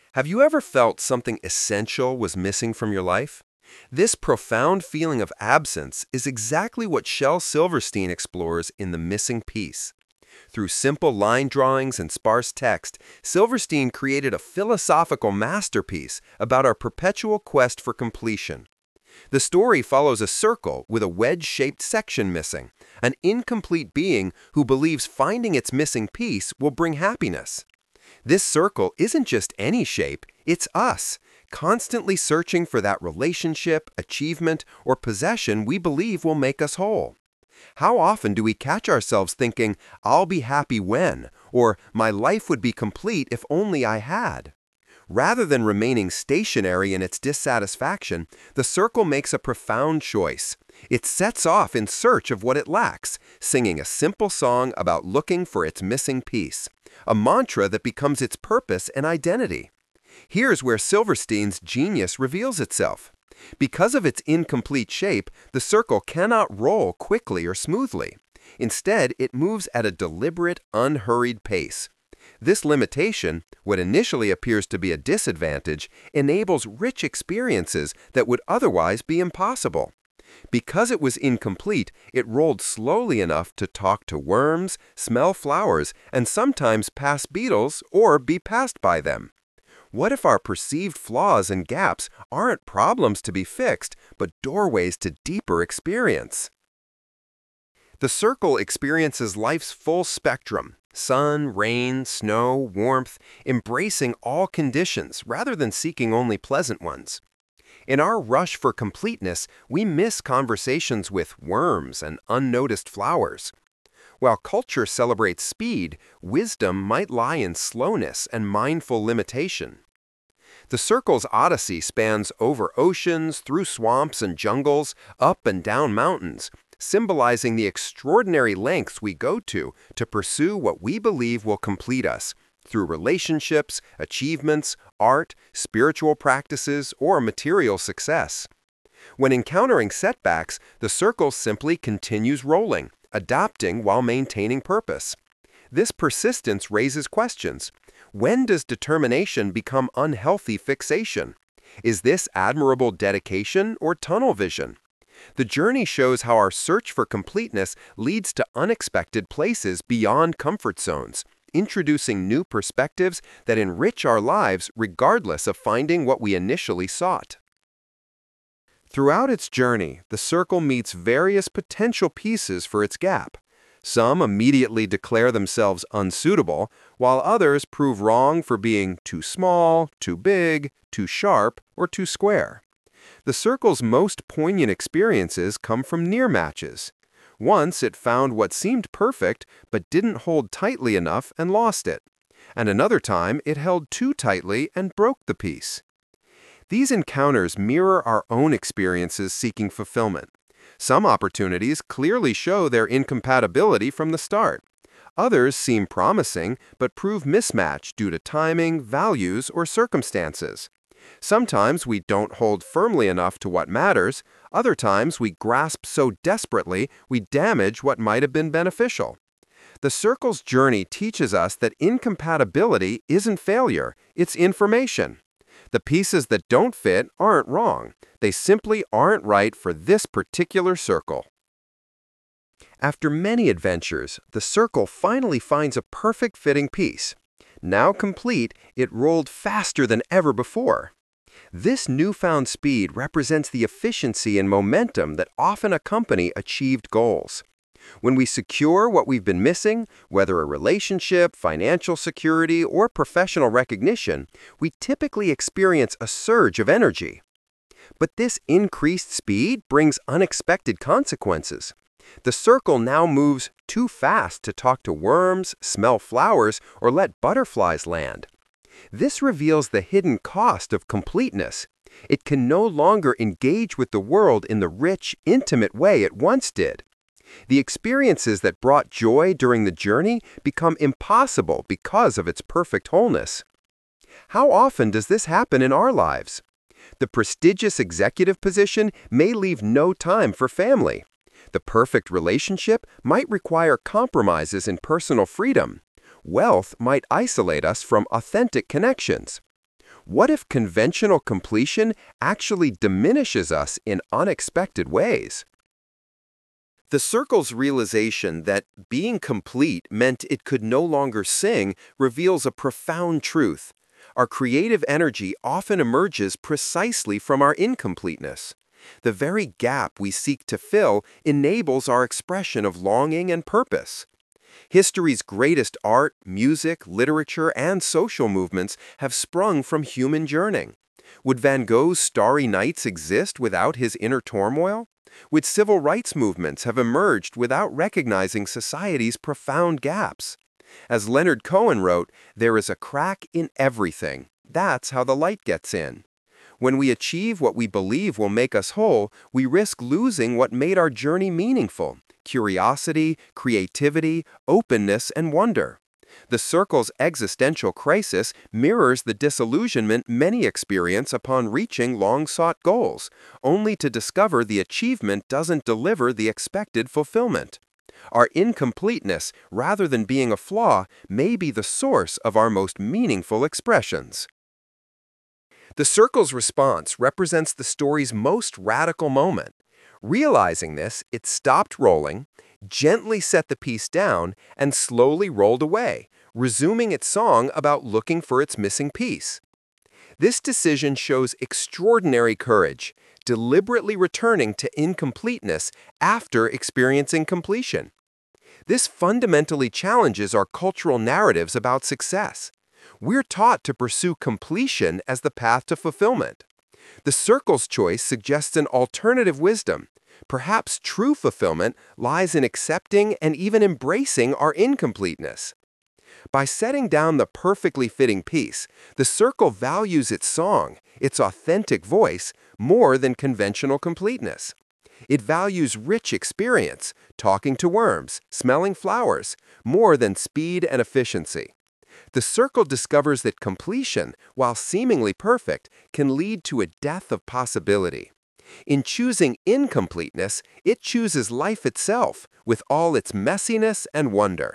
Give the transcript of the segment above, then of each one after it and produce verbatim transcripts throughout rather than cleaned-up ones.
Have you ever felt something essential was missing from your life? This profound feeling of absence is exactly what Shel Silverstein explores in The Missing Piece. Through simple line drawings and sparse text, Silverstein created a philosophical masterpiece about our perpetual quest for completion. The story follows a circle with a wedge-shaped section missing, an incomplete being who believes finding its missing piece will bring happiness. This circle isn't just any shape, it's us, constantly searching for that relationship, achievement, or possession we believe will make us whole. How often do we catch ourselves thinking, "I'll be happy when," or "my life would be complete if only I had"? Rather than remaining stationary in its dissatisfaction, the circle makes a profound choice. It sets off in search of what it lacks, singing a simple song about looking for its missing piece, a mantra that becomes its purpose and identity. Here's where Silverstein's genius reveals itself. Because of its incomplete shape, the circle cannot roll quickly or smoothly. Instead, it moves at a deliberate, unhurried pace. This limitation, what initially appears to be a disadvantage, enables rich experiences that would otherwise be impossible. Because it was incomplete, it rolled slowly enough to talk to worms, smell flowers, and sometimes pass beetles or be passed by them. What if our perceived flaws and gaps aren't problems to be fixed, but doorways to deeper experience? The circle experiences life's full spectrum: sun, rain, snow, warmth, embracing all conditions rather than seeking only pleasant ones. In our rush for completeness, we miss conversations with worms and unnoticed flowers. While culture celebrates speed, wisdom might lie in slowness and mindful limitation. The circle's odyssey spans over oceans, through swamps and jungles, up and down mountains, symbolizing the extraordinary lengths we go to to pursue what we believe will complete us, through relationships, achievements, art, spiritual practices, or material success. When encountering setbacks, the circle simply continues rolling, adapting while maintaining purpose. This persistence raises questions. When does determination become unhealthy fixation? Is this admirable dedication or tunnel vision? The journey shows how our search for completeness leads to unexpected places beyond comfort zones, introducing new perspectives that enrich our lives regardless of finding what we initially sought. Throughout its journey, the circle meets various potential pieces for its gap. Some immediately declare themselves unsuitable, while others prove wrong for being too small, too big, too sharp, or too square. The circle's most poignant experiences come from near matches. Once it found what seemed perfect but didn't hold tightly enough and lost it. And another time it held too tightly and broke the piece. These encounters mirror our own experiences seeking fulfillment. Some opportunities clearly show their incompatibility from the start. Others seem promising but prove mismatched due to timing, values, or circumstances. Sometimes we don't hold firmly enough to what matters. Other times we grasp so desperately we damage what might have been beneficial. The circle's journey teaches us that incompatibility isn't failure, it's information. The pieces that don't fit aren't wrong. They simply aren't right for this particular circle. After many adventures, the circle finally finds a perfect fitting piece. Now complete, it rolled faster than ever before. This newfound speed represents the efficiency and momentum that often accompany achieved goals. When we secure what we've been missing, whether a relationship, financial security, or professional recognition, we typically experience a surge of energy. But this increased speed brings unexpected consequences. The circle now moves too fast to talk to worms, smell flowers, or let butterflies land. This reveals the hidden cost of completeness. It can no longer engage with the world in the rich, intimate way it once did. The experiences that brought joy during the journey become impossible because of its perfect wholeness. How often does this happen in our lives? The prestigious executive position may leave no time for family. The perfect relationship might require compromises in personal freedom. Wealth might isolate us from authentic connections. What if conventional completion actually diminishes us in unexpected ways? The circle's realization that being complete meant it could no longer sing reveals a profound truth. Our creative energy often emerges precisely from our incompleteness. The very gap we seek to fill enables our expression of longing and purpose. History's greatest art, music, literature, and social movements have sprung from human yearning. Would Van Gogh's Starry Nights exist without his inner turmoil? Would civil rights movements have emerged without recognizing society's profound gaps? As Leonard Cohen wrote, there is a crack in everything. That's how the light gets in. When we achieve what we believe will make us whole, we risk losing what made our journey meaningful: curiosity, creativity, openness, and wonder. The circle's existential crisis mirrors the disillusionment many experience upon reaching long-sought goals, only to discover the achievement doesn't deliver the expected fulfillment. Our incompleteness, rather than being a flaw, may be the source of our most meaningful expressions. The circle's response represents the story's most radical moment. Realizing this, it stopped rolling, gently set the piece down, and slowly rolled away, resuming its song about looking for its missing piece. This decision shows extraordinary courage, deliberately returning to incompleteness after experiencing completion. This fundamentally challenges our cultural narratives about success. We're taught to pursue completion as the path to fulfillment. The circle's choice suggests an alternative wisdom. Perhaps true fulfillment lies in accepting and even embracing our incompleteness. By setting down the perfectly fitting piece, the circle values its song, its authentic voice, more than conventional completeness. It values rich experience, talking to worms, smelling flowers, more than speed and efficiency. The circle discovers that completion, while seemingly perfect, can lead to a death of possibility. In choosing incompleteness, it chooses life itself, with all its messiness and wonder.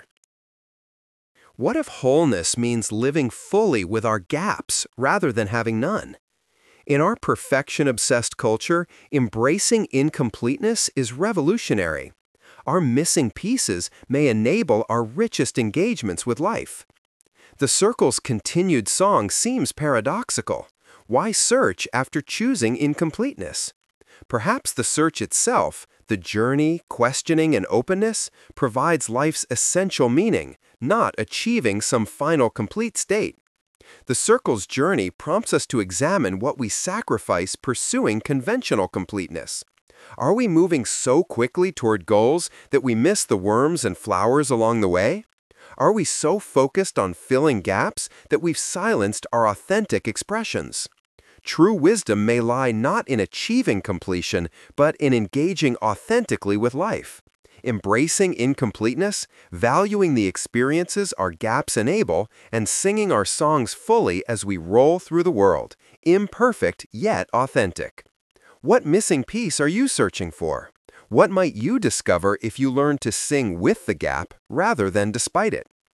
What if wholeness means living fully with our gaps rather than having none? In our perfection-obsessed culture, embracing incompleteness is revolutionary. Our missing pieces may enable our richest engagements with life. The circle's continued song seems paradoxical. Why search after choosing incompleteness? Perhaps the search itself, the journey, questioning, and openness, provides life's essential meaning, not achieving some final complete state. The circle's journey prompts us to examine what we sacrifice pursuing conventional completeness. Are we moving so quickly toward goals that we miss the worms and flowers along the way? Are we so focused on filling gaps that we've silenced our authentic expressions? True wisdom may lie not in achieving completion, but in engaging authentically with life. Embracing incompleteness, valuing the experiences our gaps enable, and singing our songs fully as we roll through the world, imperfect yet authentic. What missing piece are you searching for? What might you discover if you learn to sing with the gap rather than despite it?